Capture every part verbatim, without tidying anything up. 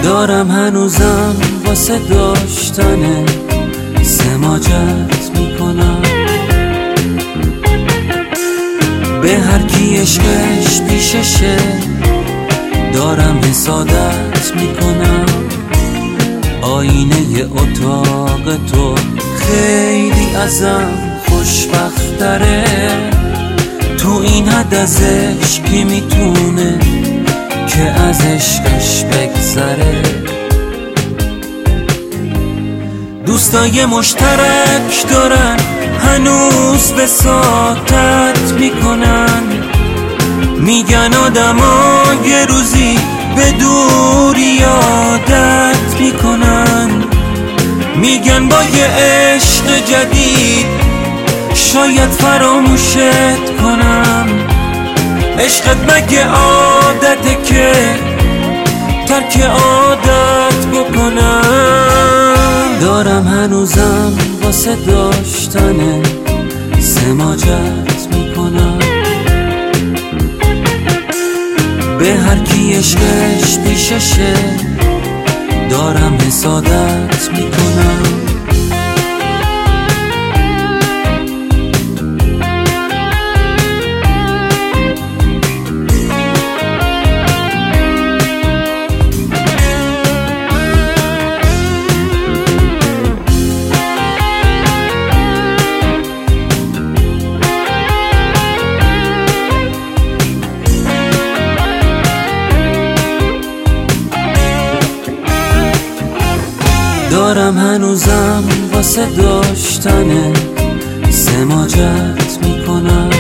دارم هنوزم واسه داشتن سماجت میکنم، به هر کی عشقش پیششه دارم حسادت میکنم. آینه اتاق تو خیلی ازم خوشبختره، تو این حد از عشقی میتونه که از عشقش بگذره. دوستای مشترک دارن هنوز وساطت میکنن، میگن آدما یه روزی به دوری عادت میکنن، میگن با یه عشق جدید شاید فراموشت کنم. عشقت مگه عادته که ترک عادت بکنم؟ دارم هنوزم واسه داشتن سماجت میکنم، به هر کی عشقش پیششه دارم حسادت میکنم. دارم هنوزم واسه داشتن سماجت میکنم،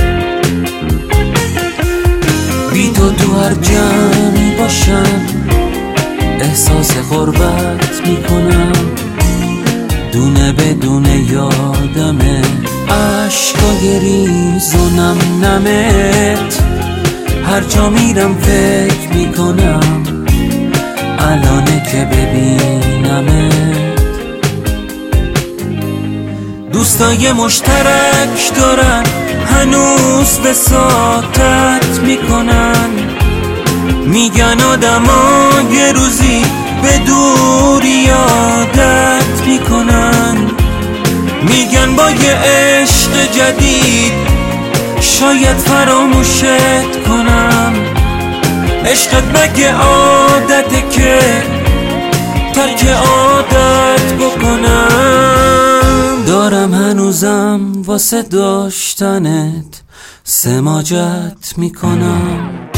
بی تو تو هر جمعی باشم احساس غربت میکنم. دونه بدونه یادمه عشقای ریز و نم نمت، هر جا میرم فکر میکنم الانه که ببینمت. دوستای مشترک دارن هنوز وساطت میکنن، میگن آدما یه روزی به دوری عادت میکنن، میگن با یه عشق جدید شاید فراموشت کنم. عشقت مگه عادته که ترک عادت بکنم؟ دارم هنوزم واسه داشتنت سماجت میکنم.